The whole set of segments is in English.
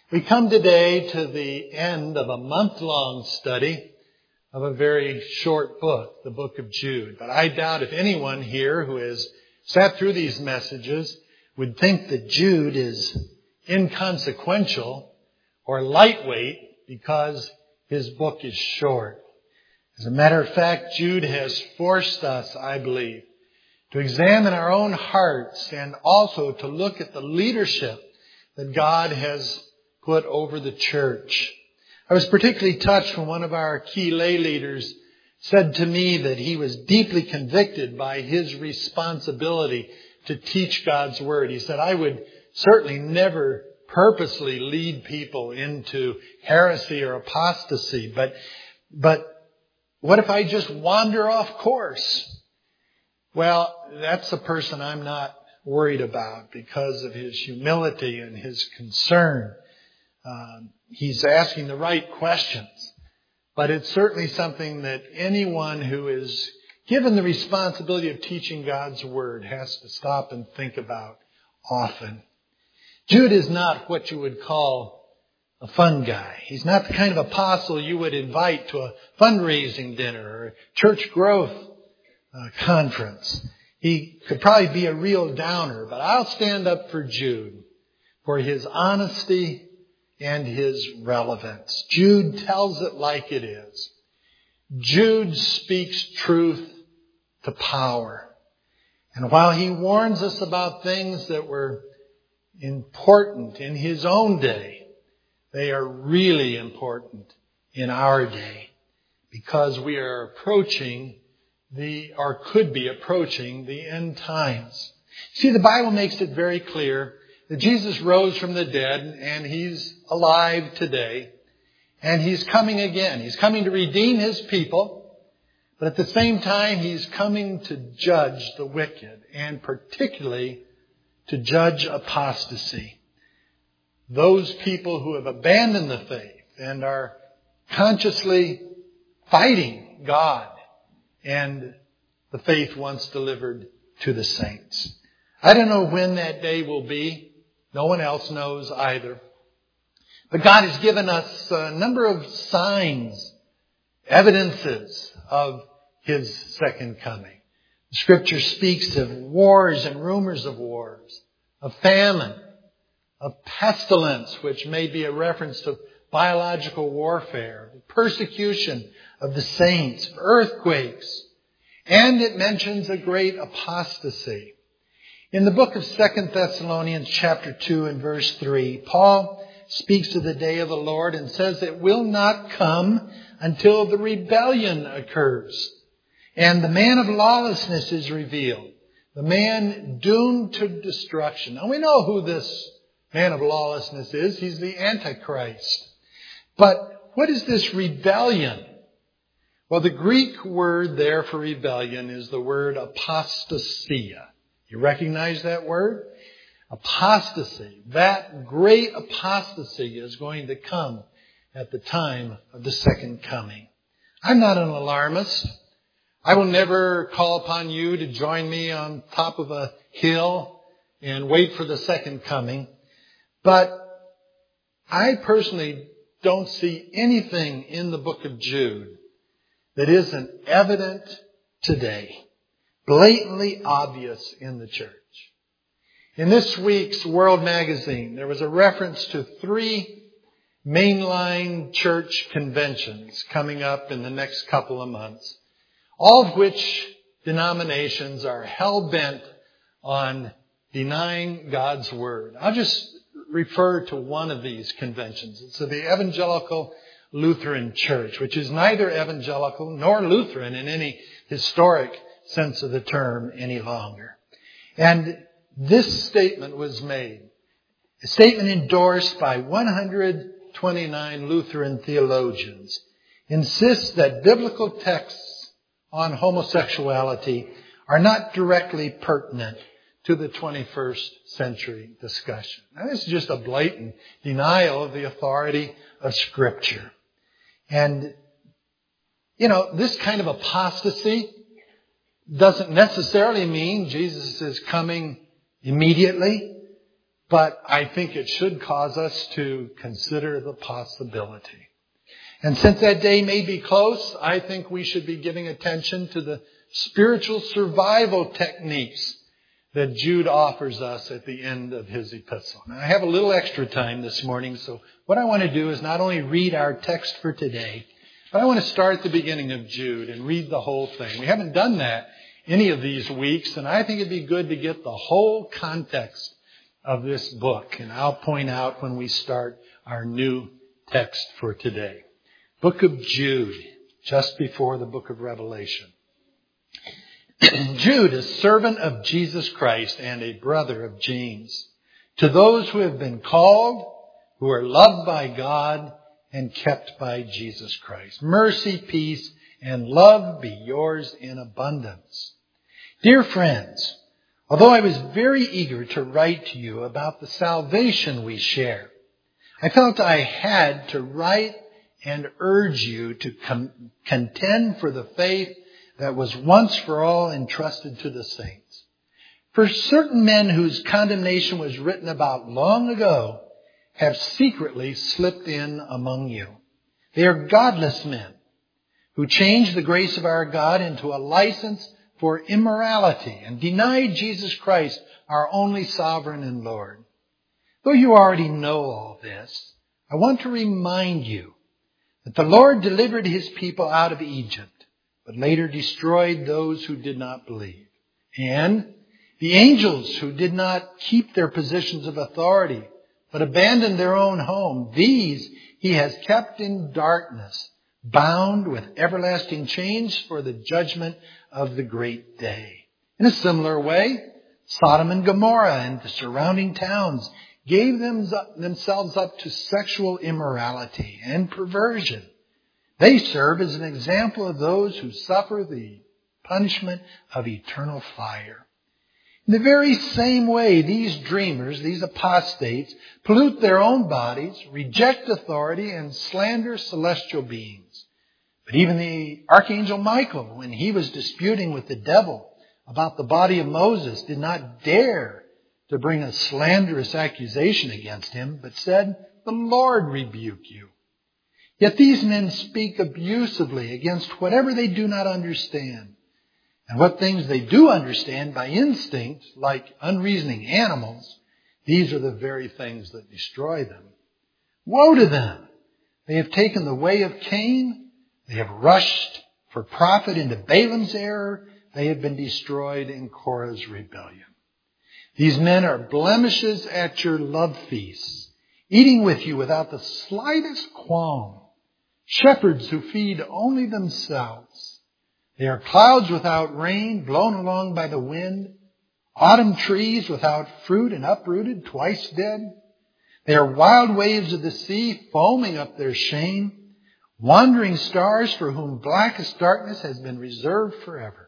We come today to the end of a month-long study of a very short book, the book of Jude. But I doubt if anyone here who has sat through these messages would think that Jude is inconsequential or lightweight because his book is short. As a matter of fact, Jude has forced us, I believe, to examine our own hearts and also to look at the leadership that God has put over the church. I was particularly touched when one of our key lay leaders said to me that he was deeply convicted by his responsibility to teach God's Word. He said, I would certainly never purposely lead people into heresy or apostasy, but what if I just wander off course? Well, that's a person I'm not worried about because of his humility and his concern. He's asking the right questions. But it's certainly something that anyone who is given the responsibility of teaching God's Word has to stop and think about often. Jude is not what you would call a fun guy. He's not the kind of apostle you would invite to a fundraising dinner or a church growth conference. He could probably be a real downer, but I'll stand up for Jude for his honesty and his relevance. Jude tells it like it is. Jude speaks truth to power. And while he warns us about things that were important in his own day, they are really important in our day because we are approaching or could be approaching the end times. See, the Bible makes it very clear that Jesus rose from the dead and He's alive today. And He's coming again. He's coming to redeem His people. But at the same time, He's coming to judge the wicked and particularly to judge apostasy. Those people who have abandoned the faith and are consciously fighting God and the faith once delivered to the saints. I don't know when that day will be. No one else knows either. But God has given us a number of signs, evidences of His second coming. The Scripture speaks of wars and rumors of wars, of famine, of pestilence, which may be a reference to biological warfare, persecution of the saints, earthquakes, and it mentions a great apostasy. In the book of 2 Thessalonians chapter 2 and verse 3, Paul speaks of the day of the Lord and says it will not come until the rebellion occurs and the man of lawlessness is revealed, the man doomed to destruction. Now we know who this man of lawlessness is. He's the Antichrist. But what is this rebellion? Well, the Greek word there for rebellion is the word apostasia. You recognize that word? Apostasy. That great apostasy is going to come at the time of the second coming. I'm not an alarmist. I will never call upon you to join me on top of a hill and wait for the second coming. But I personally don't see anything in the book of Jude that isn't evident today, blatantly obvious in the church. In this week's World Magazine, there was a reference to 3 mainline church conventions coming up in the next couple of months, all of which denominations are hell-bent on denying God's Word. I'll just refer to one of these conventions. It's the Evangelical Lutheran Church, which is neither evangelical nor Lutheran in any historic sense of the term any longer. And this statement was made. A statement endorsed by 129 Lutheran theologians insists that biblical texts on homosexuality are not directly pertinent to the 21st century discussion. Now, this is just a blatant denial of the authority of Scripture. And, this kind of apostasy doesn't necessarily mean Jesus is coming immediately, but I think it should cause us to consider the possibility. And since that day may be close, I think we should be giving attention to the spiritual survival techniques that Jude offers us at the end of his epistle. Now, I have a little extra time this morning, so what I want to do is not only read our text for today, but I want to start at the beginning of Jude and read the whole thing. We haven't done that any of these weeks, and I think it'd be good to get the whole context of this book. And I'll point out when we start our new text for today. Book of Jude, just before the book of Revelation. Jude, a servant of Jesus Christ and a brother of James, to those who have been called, who are loved by God and kept by Jesus Christ. Mercy, peace, and love be yours in abundance. Dear friends, although I was very eager to write to you about the salvation we share, I felt I had to write and urge you to contend for the faith that was once for all entrusted to the saints. For certain men whose condemnation was written about long ago have secretly slipped in among you. They are godless men who changed the grace of our God into a license for immorality and denied Jesus Christ, our only sovereign and Lord. Though you already know all this, I want to remind you that the Lord delivered his people out of Egypt, but later destroyed those who did not believe. And the angels who did not keep their positions of authority, but abandoned their own home, these he has kept in darkness, bound with everlasting chains for the judgment of the great day. In a similar way, Sodom and Gomorrah and the surrounding towns gave themselves up to sexual immorality and perversion. They serve as an example of those who suffer the punishment of eternal fire. In the very same way, these dreamers, these apostates, pollute their own bodies, reject authority, and slander celestial beings. But even the Archangel Michael, when he was disputing with the devil about the body of Moses, did not dare to bring a slanderous accusation against him, but said, "The Lord rebuke you." Yet these men speak abusively against whatever they do not understand. And what things they do understand by instinct, like unreasoning animals, these are the very things that destroy them. Woe to them! They have taken the way of Cain. They have rushed for profit into Balaam's error. They have been destroyed in Korah's rebellion. These men are blemishes at your love feasts, eating with you without the slightest qualm. Shepherds who feed only themselves. They are clouds without rain, blown along by the wind. Autumn trees without fruit and uprooted, twice dead. They are wild waves of the sea, foaming up their shame. Wandering stars for whom blackest darkness has been reserved forever.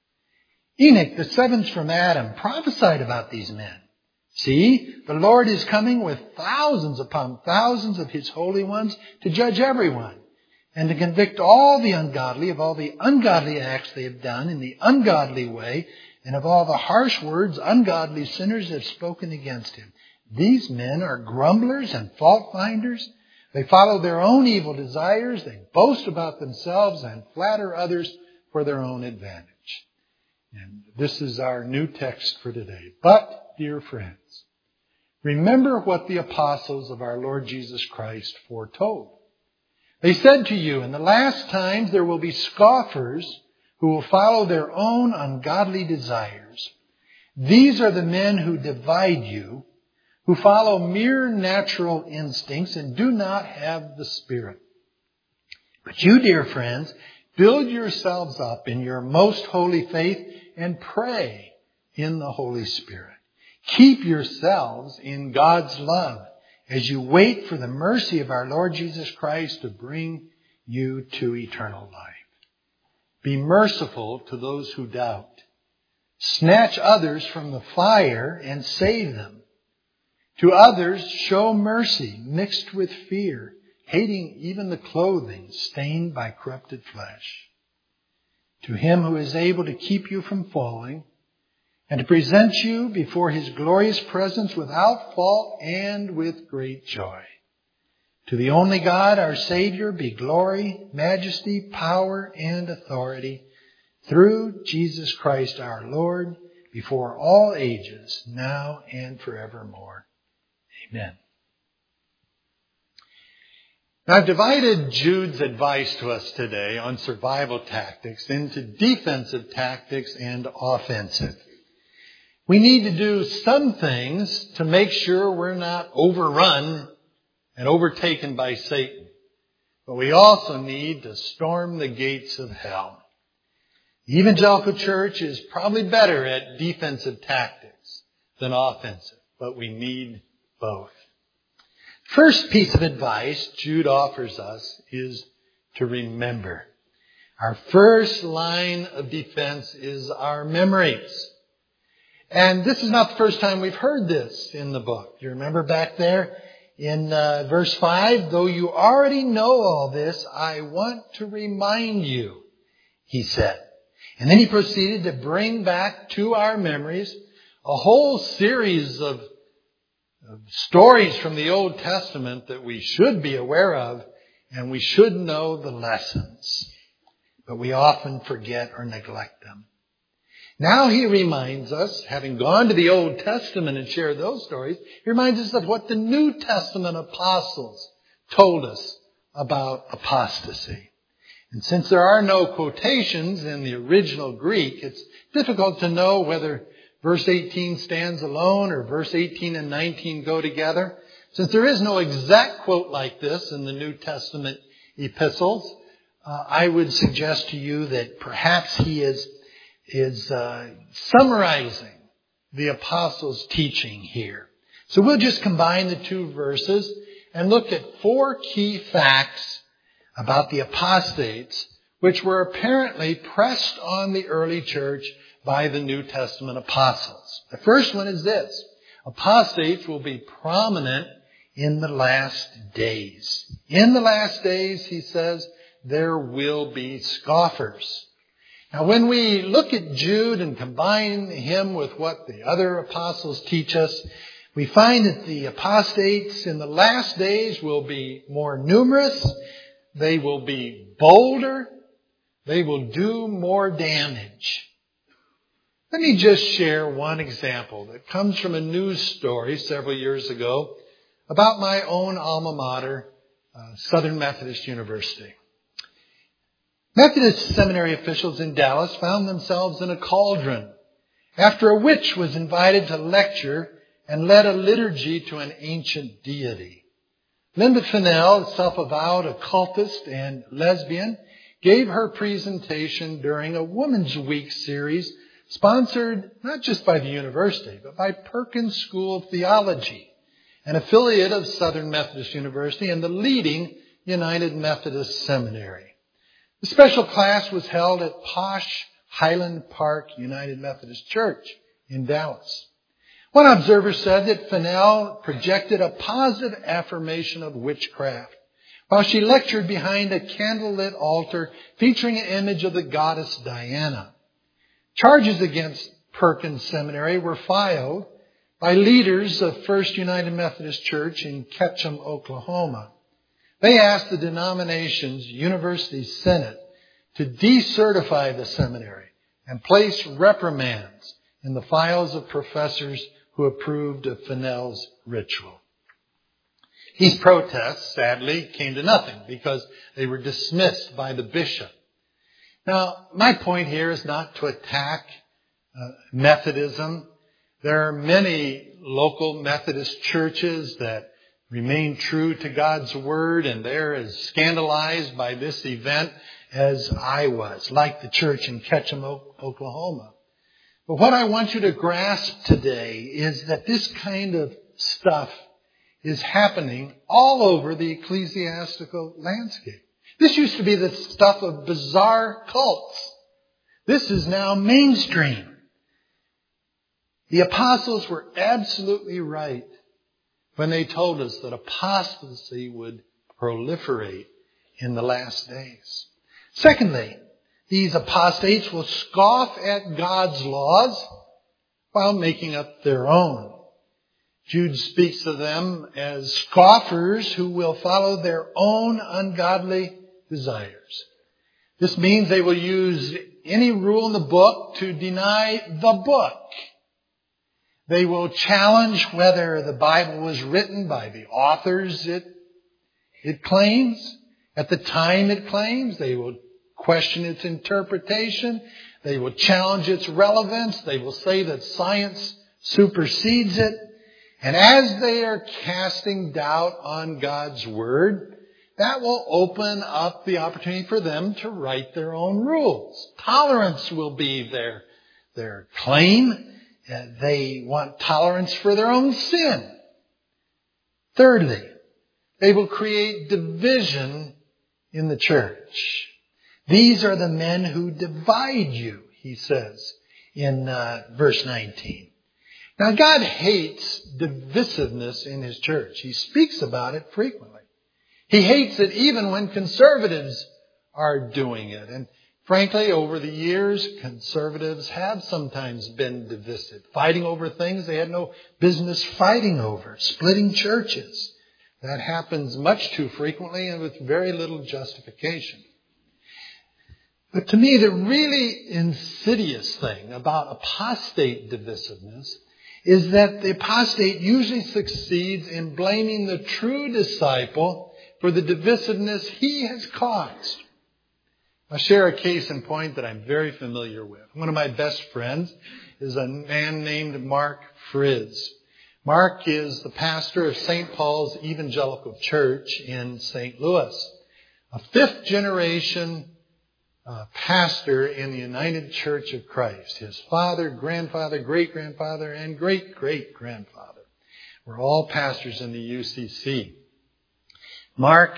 Enoch, the seventh from Adam, prophesied about these men. See, the Lord is coming with thousands upon thousands of his holy ones to judge everyone and to convict all the ungodly of all the ungodly acts they have done in the ungodly way and of all the harsh words ungodly sinners have spoken against him. These men are grumblers and fault finders. They follow their own evil desires. They boast about themselves and flatter others for their own advantage. And this is our new text for today. But, dear friends, remember what the apostles of our Lord Jesus Christ foretold. They said to you, in the last times there will be scoffers who will follow their own ungodly desires. These are the men who divide you, who follow mere natural instincts and do not have the Spirit. But you, dear friends, build yourselves up in your most holy faith and pray in the Holy Spirit. Keep yourselves in God's love as you wait for the mercy of our Lord Jesus Christ to bring you to eternal life. Be merciful to those who doubt. Snatch others from the fire and save them. To others show mercy mixed with fear, hating even the clothing stained by corrupted flesh. To him who is able to keep you from falling and to present you before His glorious presence without fault and with great joy. To the only God, our Savior, be glory, majesty, power, and authority through Jesus Christ our Lord, before all ages, now and forevermore. Amen. Now, I've divided Jude's advice to us today on survival tactics into defensive tactics and offensive. We need to do some things to make sure we're not overrun and overtaken by Satan. But we also need to storm the gates of hell. The evangelical church is probably better at defensive tactics than offensive, but we need both. First piece of advice Jude offers us is to remember. Our first line of defense is our memories. And this is not the first time we've heard this in the book. You remember back there in verse 5, though you already know all this, I want to remind you, he said. And then he proceeded to bring back to our memories a whole series of stories from the Old Testament that we should be aware of, and we should know the lessons. But we often forget or neglect them. Now he reminds us, having gone to the Old Testament and shared those stories, he reminds us of what the New Testament apostles told us about apostasy. And since there are no quotations in the original Greek, it's difficult to know whether verse 18 stands alone or verse 18 and 19 go together. Since there is no exact quote like this in the New Testament epistles, I would suggest to you that perhaps he is summarizing the apostles' teaching here. So we'll just combine the two verses and look at 4 key facts about the apostates, which were apparently pressed on the early church by the New Testament apostles. The first one is this: apostates will be prominent in the last days. In the last days, he says, there will be scoffers. Now, when we look at Jude and combine him with what the other apostles teach us, we find that the apostates in the last days will be more numerous, they will be bolder, they will do more damage. Let me just share one example that comes from a news story several years ago about my own alma mater, Southern Methodist University. Methodist seminary officials in Dallas found themselves in a cauldron after a witch was invited to lecture and led a liturgy to an ancient deity. Linda Fennell, self-avowed occultist and lesbian, gave her presentation during a Women's Week series sponsored not just by the university, but by Perkins School of Theology, an affiliate of Southern Methodist University and the leading United Methodist Seminary. The special class was held at posh Highland Park United Methodist Church in Dallas. One observer said that Fennell projected a positive affirmation of witchcraft while she lectured behind a candlelit altar featuring an image of the goddess Diana. Charges against Perkins Seminary were filed by leaders of First United Methodist Church in Ketchum, Oklahoma. They asked the denomination's university senate to decertify the seminary and place reprimands in the files of professors who approved of Fennell's ritual. These protests, sadly, came to nothing because they were dismissed by the bishop. Now, my point here is not to attack Methodism. There are many local Methodist churches that remain true to God's Word, and they're as scandalized by this event as I was, like the church in Ketchum, Oklahoma. But what I want you to grasp today is that this kind of stuff is happening all over the ecclesiastical landscape. This used to be the stuff of bizarre cults. This is now mainstream. The apostles were absolutely right when they told us that apostasy would proliferate in the last days. Secondly, these apostates will scoff at God's laws while making up their own. Jude speaks of them as scoffers who will follow their own ungodly desires. This means they will use any rule in the book to deny the book. They will challenge whether the Bible was written by the authors it claims, at the time it claims. They will question its interpretation. They will challenge its relevance. They will say that science supersedes it. And as they are casting doubt on God's Word, that will open up the opportunity for them to write their own rules. Tolerance will be their claim. They want tolerance for their own sin. Thirdly, they will create division in the church. These are the men who divide you, he says in verse 19. Now, God hates divisiveness in His church. He speaks about it frequently. He hates it even when conservatives are doing it. And frankly, over the years, conservatives have sometimes been divisive, fighting over things they had no business fighting over, splitting churches. That happens much too frequently and with very little justification. But to me, the really insidious thing about apostate divisiveness is that the apostate usually succeeds in blaming the true disciple for the divisiveness he has caused. I'll share a case in point that I'm very familiar with. One of my best friends is a man named Mark Fritz. Mark is the pastor of St. Paul's Evangelical Church in St. Louis, a fifth generation pastor in the United Church of Christ. His father, grandfather, great-grandfather, and great-great-grandfather were all pastors in the UCC. Mark,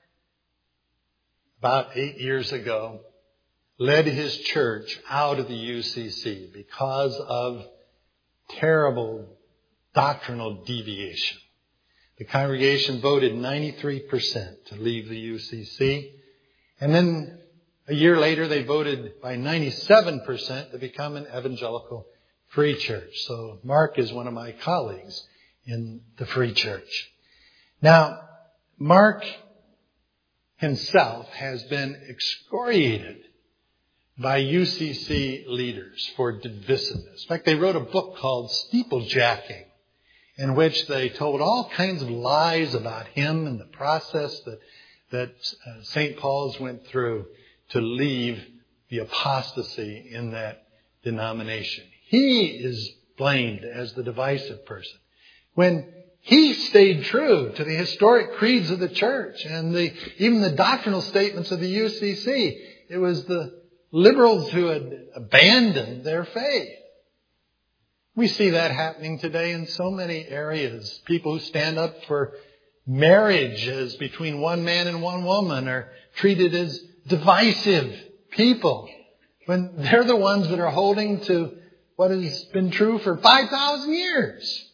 about 8 years ago, led his church out of the UCC because of terrible doctrinal deviation. The congregation voted 93% to leave the UCC, and then a year later, they voted by 97% to become an evangelical free church. So Mark is one of my colleagues in the free church. Now, Mark himself has been excoriated by UCC leaders for divisiveness. In fact, they wrote a book called Steeplejacking, in which they told all kinds of lies about him and the process that St. Paul's went through to leave the apostasy in that denomination. He is blamed as the divisive person, when he stayed true to the historic creeds of the church and even the doctrinal statements of the UCC. It was the liberals who had abandoned their faith. We see that happening today in so many areas. People who stand up for marriage as between one man and one woman are treated as divisive people when they're the ones that are holding to what has been true for 5,000 years.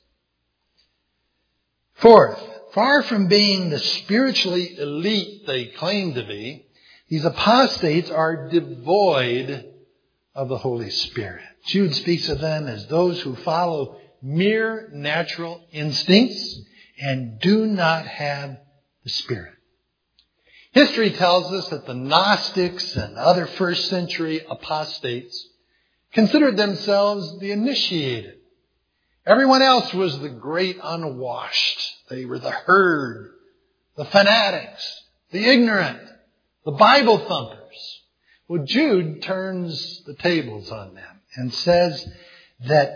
Fourth, far from being the spiritually elite they claim to be, these apostates are devoid of the Holy Spirit. Jude speaks of them as those who follow mere natural instincts and do not have the Spirit. History tells us that the Gnostics and other first century apostates considered themselves the initiated. Everyone else was the great unwashed. They were the herd, the fanatics, the ignorant, the Bible thumpers. Well, Jude turns the tables on them and says that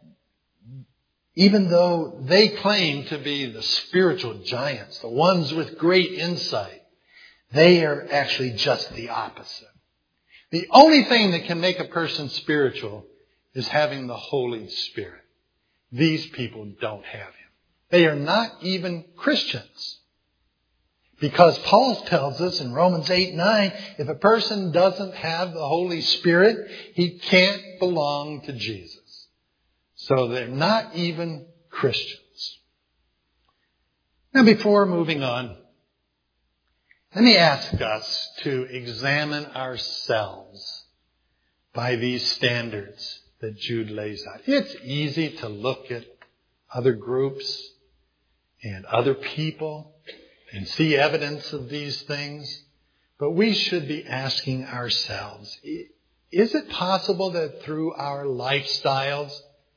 even though they claim to be the spiritual giants, the ones with great insight, they are actually just the opposite. The only thing that can make a person spiritual is having the Holy Spirit. These people don't have Him. They are not even Christians. Because Paul tells us in Romans 8:9, if a person doesn't have the Holy Spirit, he can't belong to Jesus. So they're not even Christians. Now, before moving on, let me ask us to examine ourselves by these standards that Jude lays out. It's easy to look at other groups and other people and see evidence of these things, but we should be asking ourselves, is it possible that through our lifestyles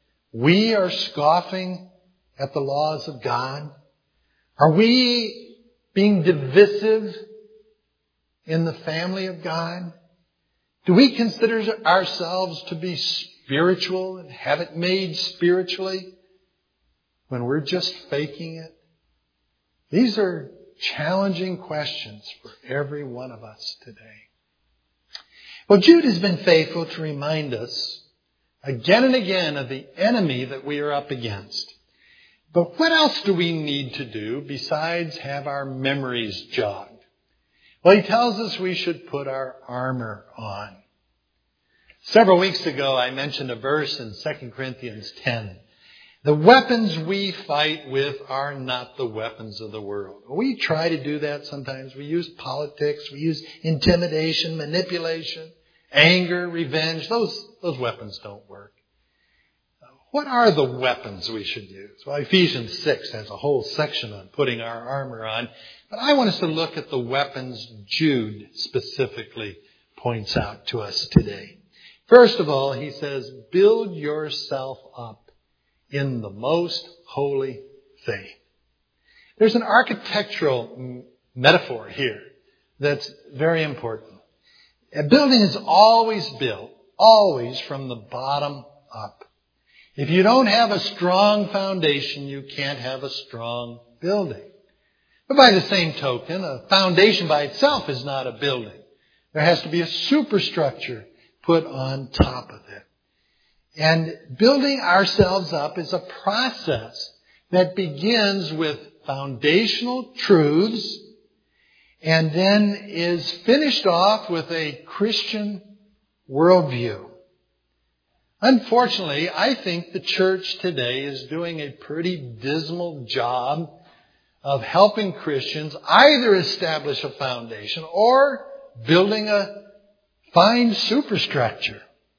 we are scoffing at the laws of God? Are we being divisive in the family of God? Do we consider ourselves to be spiritual and have it made spiritually when we're just faking it? These are challenging questions for every one of us today. Well, Jude has been faithful to remind us again and again of the enemy that we are up against. But what else do we need to do besides have our memories jogged? Well, he tells us we should put our armor on. Several weeks ago, I mentioned a verse in 2 Corinthians 10. The weapons we fight with are not the weapons of the world. We try to do that sometimes. We use politics. We use intimidation, manipulation, anger, revenge. Those weapons don't work. What are the weapons we should use? Well, Ephesians 6 has a whole section on putting our armor on. But I want us to look at the weapons Jude specifically points out to us today. First of all, he says, build yourself up in the most holy faith. There's an architectural metaphor here that's very important. A building is always built, always from the bottom up. If you don't have a strong foundation, you can't have a strong building. But by the same token, a foundation by itself is not a building. There has to be a superstructure put on top of it. And building ourselves up is a process that begins with foundational truths and then is finished off with a Christian worldview. Unfortunately, I think the church today is doing a pretty dismal job of helping Christians either establish a foundation or building a fine superstructure.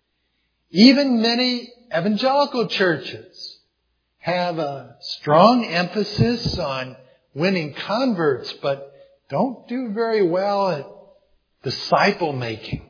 Even many evangelical churches have a strong emphasis on winning converts, but don't do very well at disciple making.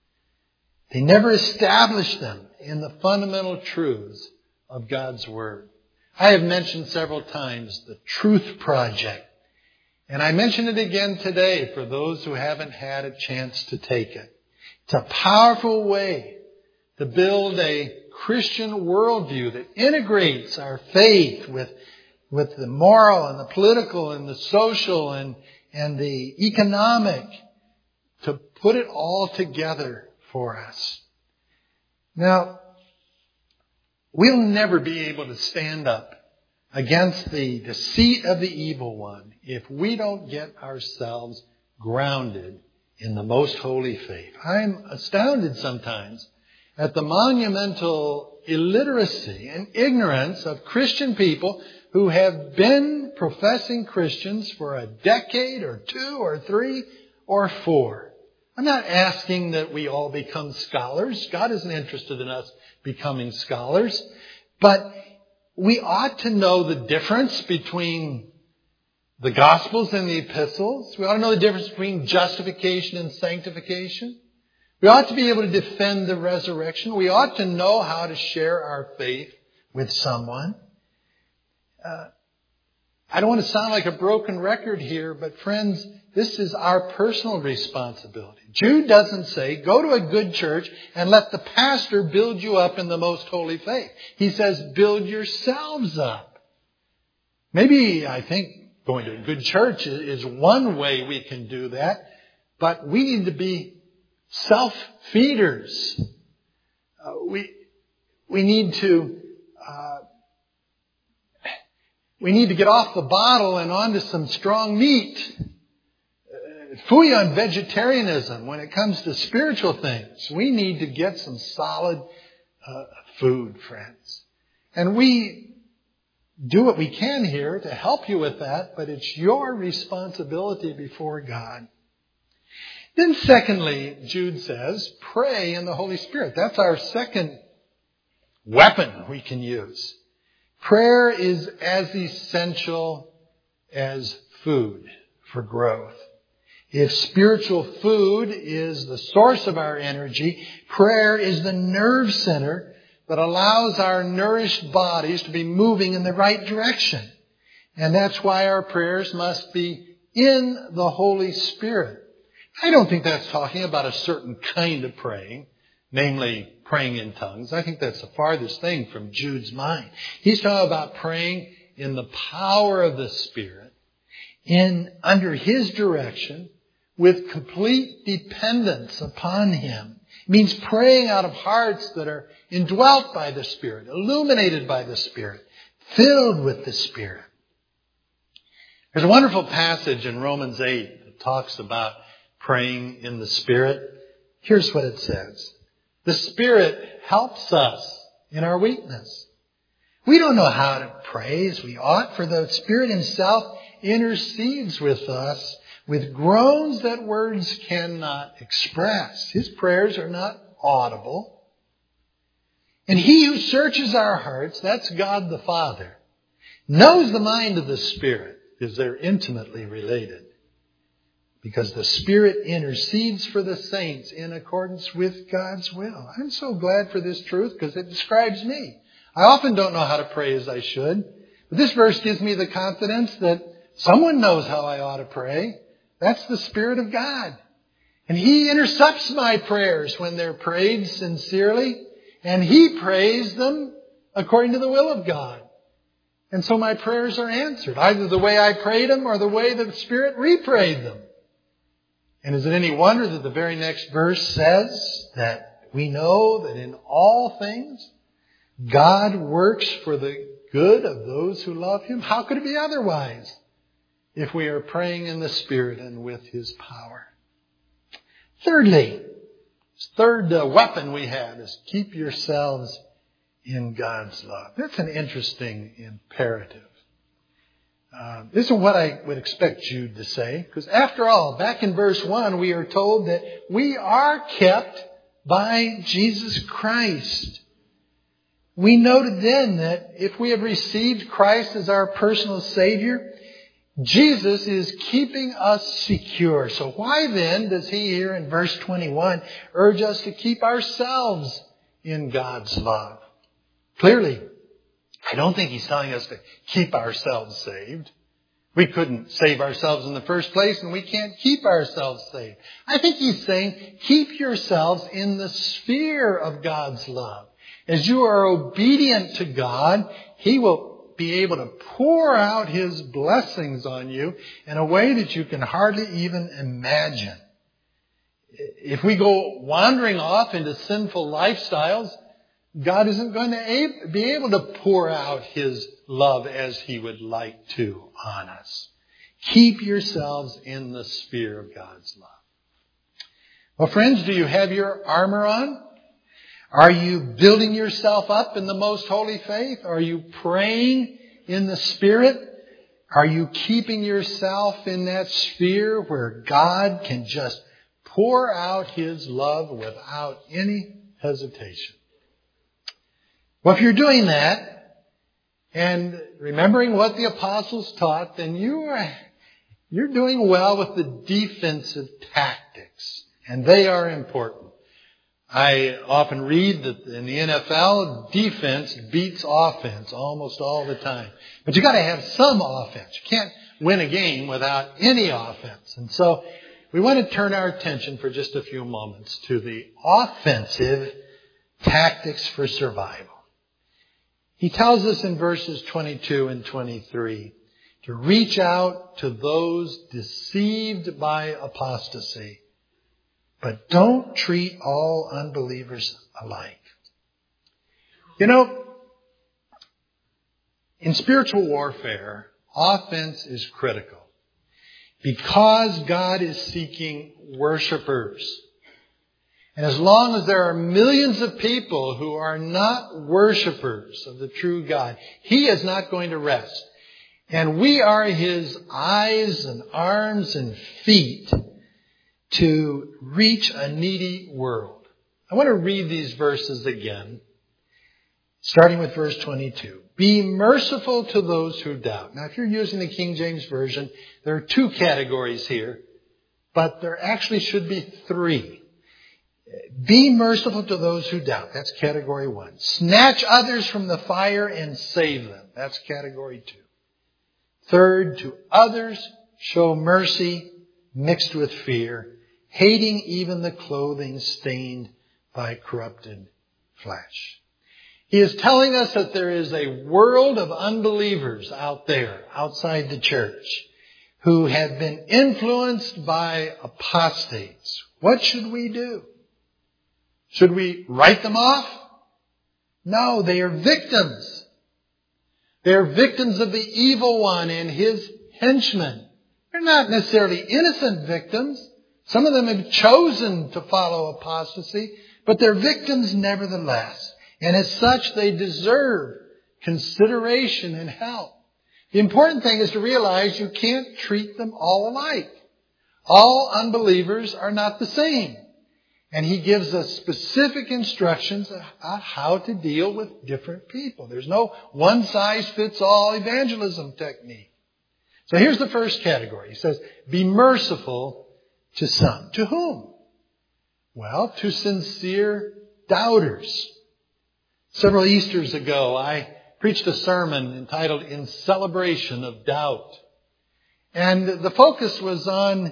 They never establish them in the fundamental truths of God's Word. I have mentioned several times the Truth Project, and I mention it again today for those who haven't had a chance to take it. It's a powerful way to build a Christian worldview that integrates our faith with the moral and the political and the social and the economic, to put it all together for us. Now, we'll never be able to stand up against the deceit of the evil one if we don't get ourselves grounded in the most holy faith. I'm astounded sometimes at the monumental illiteracy and ignorance of Christian people who have been professing Christians for a decade or 2 or 3 or 4. I'm not asking that we all become scholars. God isn't interested in us becoming scholars. But we ought to know the difference between the Gospels and the Epistles. We ought to know the difference between justification and sanctification. We ought to be able to defend the resurrection. We ought to know how to share our faith with someone. I don't want to sound like a broken record here, but friends, this is our personal responsibility. Jude doesn't say, go to a good church and let the pastor build you up in the most holy faith. He says, build yourselves up. Maybe, I think, going to a good church is one way we can do that, but we need to be self-feeders. We need to get off the bottle and onto some strong meat. Fooey on vegetarianism when it comes to spiritual things. We need to get some solid food, friends. And we do what we can here to help you with that, but it's your responsibility before God. Then secondly, Jude says, pray in the Holy Spirit. That's our second weapon we can use. Prayer is as essential as food for growth. If spiritual food is the source of our energy, prayer is the nerve center that allows our nourished bodies to be moving in the right direction. And that's why our prayers must be in the Holy Spirit. I don't think that's talking about a certain kind of praying, namely praying in tongues. I think that's the farthest thing from Jude's mind. He's talking about praying in the power of the Spirit, under His direction, with complete dependence upon Him. It means praying out of hearts that are indwelt by the Spirit, illuminated by the Spirit, filled with the Spirit. There's a wonderful passage in Romans 8 that talks about praying in the Spirit. Here's what it says. The Spirit helps us in our weakness. We don't know how to pray as we ought, for the Spirit Himself intercedes with us with groans that words cannot express. His prayers are not audible. And He who searches our hearts, that's God the Father, knows the mind of the Spirit, because they're intimately related. Because the Spirit intercedes for the saints in accordance with God's will. I'm so glad for this truth because it describes me. I often don't know how to pray as I should. But this verse gives me the confidence that someone knows how I ought to pray. That's the Spirit of God. And He intercepts my prayers when they're prayed sincerely. And He prays them according to the will of God. And so my prayers are answered, either the way I prayed them or the way the Spirit reprayed them. And is it any wonder that the very next verse says that we know that in all things God works for the good of those who love Him? How could it be otherwise if we are praying in the Spirit and with His power? Thirdly, this third weapon we have is keep yourselves in God's love. That's an interesting imperative. This is what I would expect Jude to say. Because after all, back in verse 1, we are told that we are kept by Jesus Christ. We noted then that if we have received Christ as our personal Savior, Jesus is keeping us secure. So why then does He here in verse 21 urge us to keep ourselves in God's love? Clearly, I don't think He's telling us to keep ourselves saved. We couldn't save ourselves in the first place, and we can't keep ourselves saved. I think He's saying, keep yourselves in the sphere of God's love. As you are obedient to God, He will be able to pour out His blessings on you in a way that you can hardly even imagine. If we go wandering off into sinful lifestyles, God isn't going to be able to pour out His love as He would like to on us. Keep yourselves in the sphere of God's love. Well, friends, do you have your armor on? Are you building yourself up in the most holy faith? Are you praying in the Spirit? Are you keeping yourself in that sphere where God can just pour out His love without any hesitation? Well, if you're doing that and remembering what the apostles taught, then you're doing well with the defensive tactics, and they are important. I often read that in the NFL, defense beats offense almost all the time. But you got to have some offense. You can't win a game without any offense. And so we want to turn our attention for just a few moments to the offensive tactics for survival. He tells us in verses 22 and 23 to reach out to those deceived by apostasy. But don't treat all unbelievers alike. You know, in spiritual warfare, offense is critical because God is seeking worshipers. And as long as there are millions of people who are not worshipers of the true God, He is not going to rest. And we are His eyes and arms and feet to reach a needy world. I want to read these verses again. starting with verse 22. Be merciful to those who doubt. Now, if you're using the King James Version, there are two categories here, but there actually should be three. Be merciful to those who doubt. That's category one. Snatch others from the fire and save them. That's category two. Third, to others show mercy mixed with fear, hating even the clothing stained by corrupted flesh. He is telling us that there is a world of unbelievers out there, outside the church, who have been influenced by apostates. What should we do? Should we write them off? No, they are victims. They are victims of the evil one and his henchmen. They're not necessarily innocent victims. Some of them have chosen to follow apostasy, but they're victims nevertheless. And as such, they deserve consideration and help. The important thing is to realize you can't treat them all alike. All unbelievers are not the same. And he gives us specific instructions on how to deal with different people. There's no one-size-fits-all evangelism technique. So here's the first category. He says, be merciful to some. To whom? Well, to sincere doubters. Several Easters ago, I preached a sermon entitled In Celebration of Doubt. And the focus was on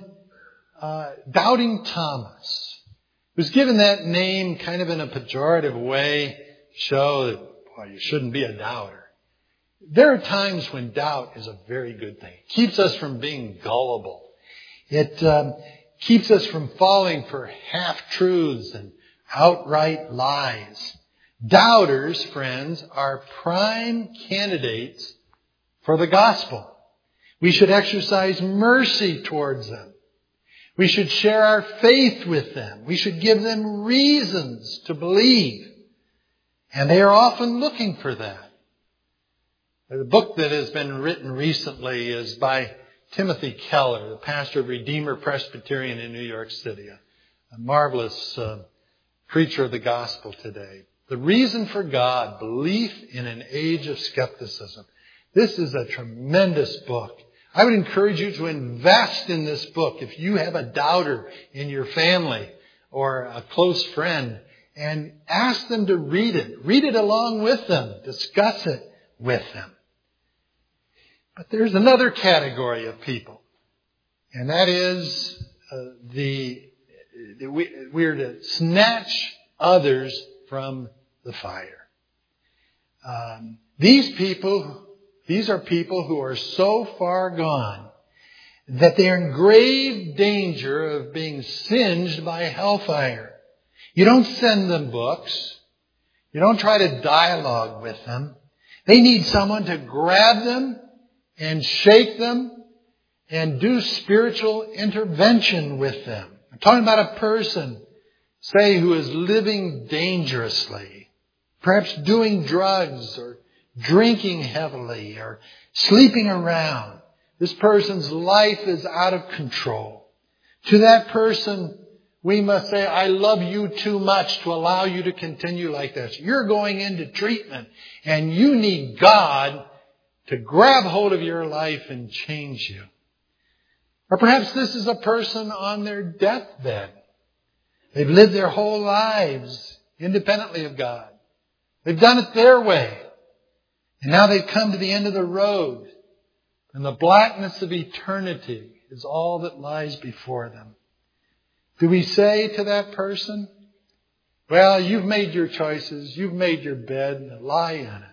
Doubting Thomas. He was given that name kind of in a pejorative way to show that, boy, you shouldn't be a doubter. There are times when doubt is a very good thing. It keeps us from being gullible. It keeps us from falling for half-truths and outright lies. Doubters, friends, are prime candidates for the gospel. We should exercise mercy towards them. We should share our faith with them. We should give them reasons to believe. And they are often looking for that. The book that has been written recently is by Timothy Keller, the pastor of Redeemer Presbyterian in New York City, a marvelous preacher of the gospel today. The Reason for God, Belief in an Age of Skepticism. This is a tremendous book. I would encourage you to invest in this book if you have a doubter in your family or a close friend, and ask them to read it. Read it along with them. Discuss it with them. But there's another category of people, and that is we're to snatch others from the fire. These are people who are so far gone that they are in grave danger of being singed by hellfire. You don't send them books. You don't try to dialogue with them. They need someone to grab them and shake them and do spiritual intervention with them. I'm talking about a person, say, who is living dangerously, perhaps doing drugs or drinking heavily or sleeping around. This person's life is out of control. To that person, we must say, I love you too much to allow you to continue like this. You're going into treatment and you need God to grab hold of your life and change you. Or perhaps this is a person on their deathbed. They've lived their whole lives independently of God. They've done it their way. And now they've come to the end of the road. And the blackness of eternity is all that lies before them. Do we say to that person, well, you've made your choices. You've made your bed. Lie in it.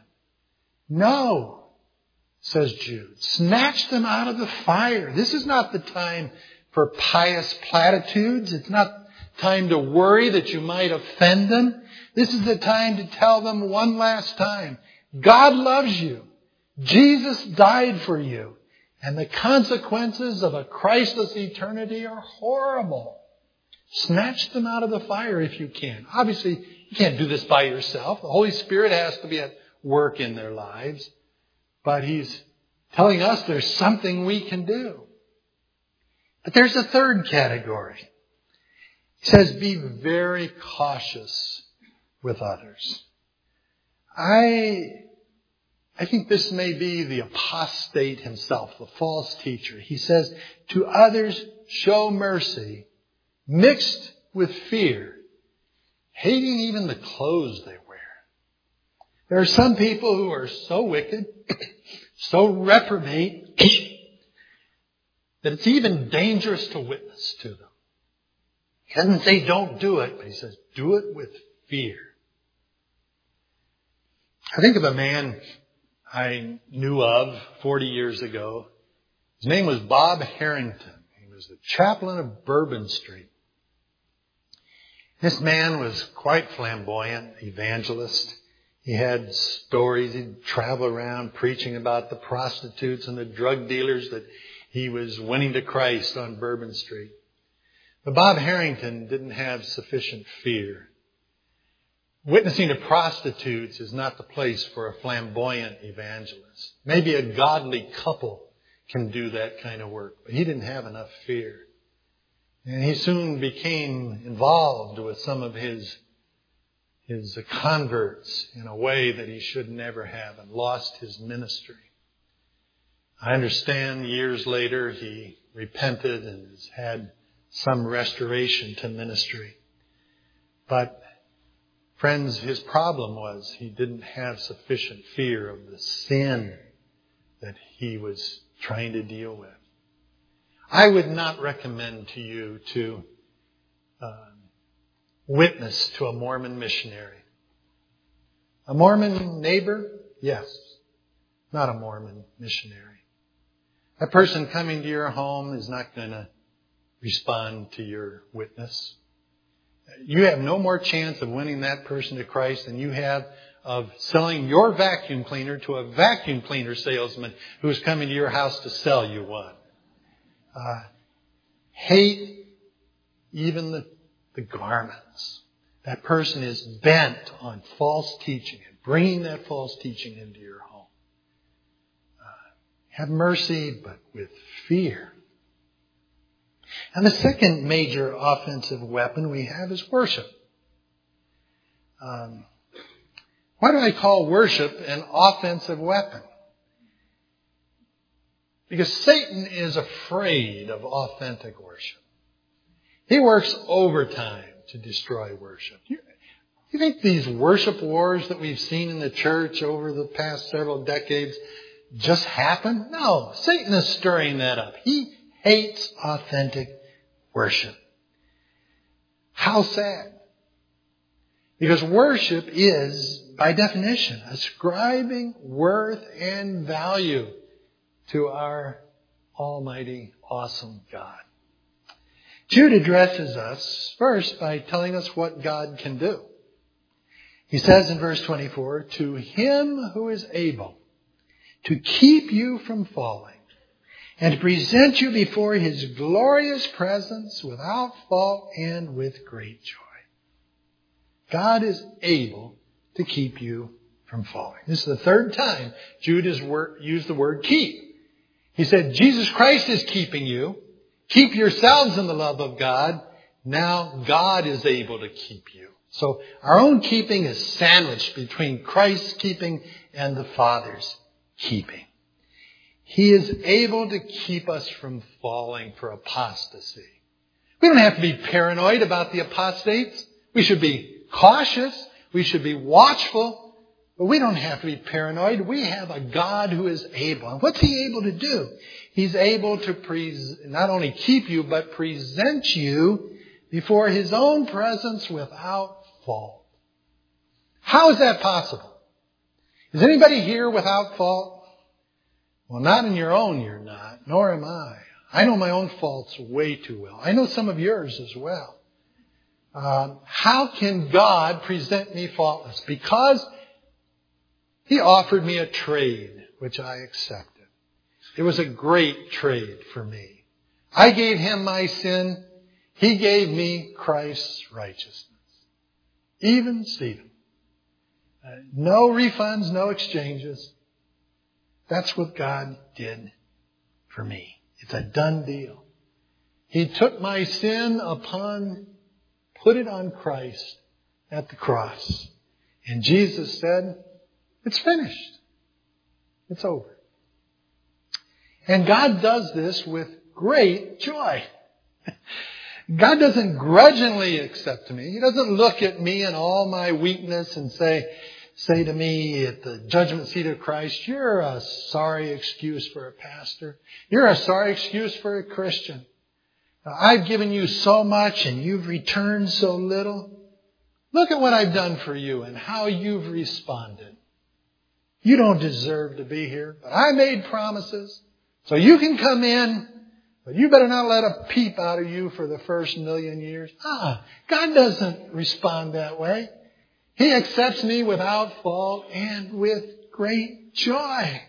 No, says Jude. Snatch them out of the fire. This is not the time for pious platitudes. It's not time to worry that you might offend them. This is the time to tell them one last time, God loves you. Jesus died for you. And the consequences of a Christless eternity are horrible. Snatch them out of the fire if you can. Obviously, you can't do this by yourself. The Holy Spirit has to be at work in their lives. But He's telling us there's something we can do. But there's a third category. He says, be very cautious with others. I think this may be the apostate himself, the false teacher. He says, to others show mercy mixed with fear, hating even the clothes they wear. There are some people who are so wicked, so reprobate, that it's even dangerous to witness to them. He doesn't say don't do it, but he says do it with fear. I think of a man I knew of 40 years ago. His name was Bob Harrington. He was the chaplain of Bourbon Street. This man was quite flamboyant, evangelist. He had stories. He'd travel around preaching about the prostitutes and the drug dealers that he was winning to Christ on Bourbon Street. But Bob Harrington didn't have sufficient fear. Witnessing to prostitutes is not the place for a flamboyant evangelist. Maybe a godly couple can do that kind of work, but he didn't have enough fear. And he soon became involved with some of his converts in a way that he should never have, and lost his ministry. I understand years later he repented and has had some restoration to ministry. But friends, his problem was he didn't have sufficient fear of the sin that he was trying to deal with. I would not recommend to you to witness to a Mormon missionary. A Mormon neighbor? Yes. Not a Mormon missionary. That person coming to your home is not going to respond to your witness. You have no more chance of winning that person to Christ than you have of selling your vacuum cleaner to a vacuum cleaner salesman who's coming to your house to sell you one. Hate even the garments. That person is bent on false teaching and bringing that false teaching into your home. Have mercy, but with fear. And the second major offensive weapon we have is worship. Why do I call worship an offensive weapon? Because Satan is afraid of authentic worship. He works overtime to destroy worship. You think these worship wars that we've seen in the church over the past several decades just happen? No, Satan is stirring that up. He hates authentic worship. How sad. Because worship is, by definition, ascribing worth and value to our almighty, awesome God. Jude addresses us first by telling us what God can do. He says in verse 24, to him who is able to keep you from falling and to present you before his glorious presence without fault and with great joy. God is able to keep you from falling. This is the third time Jude has used the word keep. He said, Jesus Christ is keeping you. Keep yourselves in the love of God. Now God is able to keep you. So our own keeping is sandwiched between Christ's keeping and the Father's keeping. He is able to keep us from falling for apostasy. We don't have to be paranoid about the apostates. We should be cautious. We should be watchful. But we don't have to be paranoid. We have a God who is able. And what's He able to do? He's able to not only keep you, but present you before His own presence without fault. How is that possible? Is anybody here without fault? Well, not in your own, you're not, nor am I. I know my own faults way too well. I know some of yours as well. How can God present me faultless? Because He offered me a trade, which I accepted. It was a great trade for me. I gave Him my sin. He gave me Christ's righteousness. Even Stephen. No refunds, no exchanges. That's what God did for me. It's a done deal. He took my sin put it on Christ at the cross. And Jesus said, It's finished. It's over. And God does this with great joy. God doesn't grudgingly accept me. He doesn't look at me and all my weakness and say to me at the judgment seat of Christ, you're a sorry excuse for a pastor. You're a sorry excuse for a Christian. I've given you so much and you've returned so little. Look at what I've done for you and how you've responded. You don't deserve to be here, but I made promises. So you can come in, but you better not let a peep out of you for the first 1,000,000 years. God doesn't respond that way. He accepts me without fault and with great joy.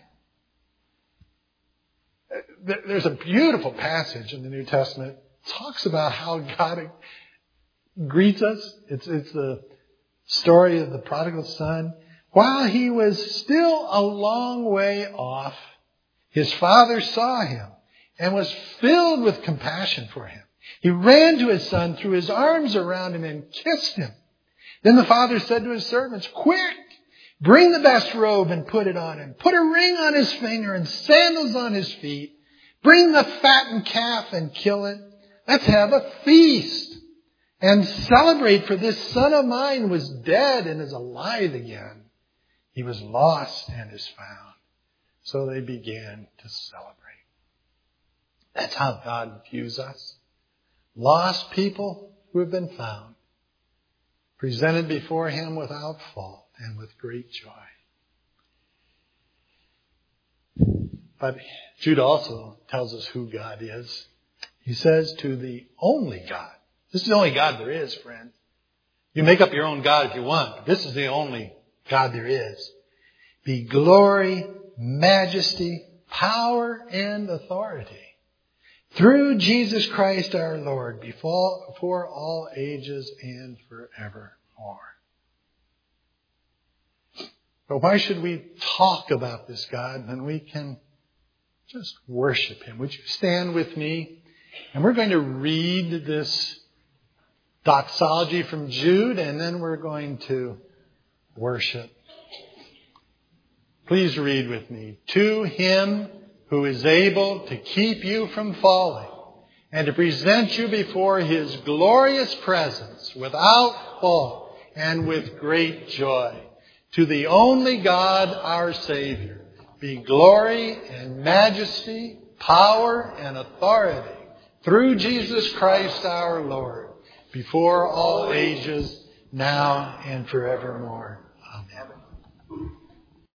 There's a beautiful passage in the New Testament. It talks about how God greets us. It's the story of the prodigal son. While he was still a long way off, his father saw him and was filled with compassion for him. He ran to his son, threw his arms around him, and kissed him. Then the father said to his servants, quick, bring the best robe and put it on him. Put a ring on his finger and sandals on his feet. Bring the fattened calf and kill it. Let's have a feast and celebrate, for this son of mine was dead and is alive again. He was lost and is found. So they began to celebrate. That's how God views us. Lost people who have been found, presented before Him without fault and with great joy. But Jude also tells us who God is. He says, to the only God. This is the only God there is, friends. You make up your own God if you want, but this is the only God there is. Be glory, majesty, power, and authority through Jesus Christ our Lord, before all ages and forevermore. But why should we talk about this God when we can just worship Him? Would you stand with me? And we're going to read this doxology from Jude, and then we're going to worship. Please read with me. To Him who is able to keep you from falling and to present you before His glorious presence without fault and with great joy. To the only God, our Savior, be glory and majesty, power and authority through Jesus Christ our Lord, before all ages, now and forevermore. Amen.